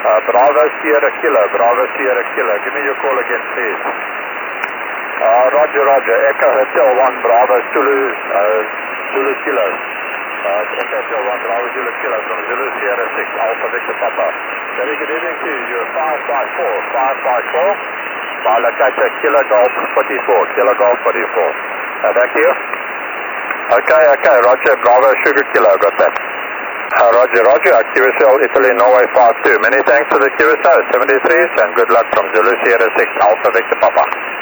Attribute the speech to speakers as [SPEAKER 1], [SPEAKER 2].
[SPEAKER 1] Bravo Sierra Kilo, give me your call again, please. Roger, Echo Hotel 1, Bravo Zulu Kilo. Echo Hotel 1, Bravo Zulu Kilo from Zulu Sierra 6, Alpha Victor Papa. Very good evening to you. You're 554. Locator Kilo Golf 44, thank you. Okay, Roger, Bravo Sugar Kilo, got that. Roger, QSL Italy Norway 52. Many thanks to the QSL 73s and good luck from Zulu Sierra 6 Alpha Victor Papa.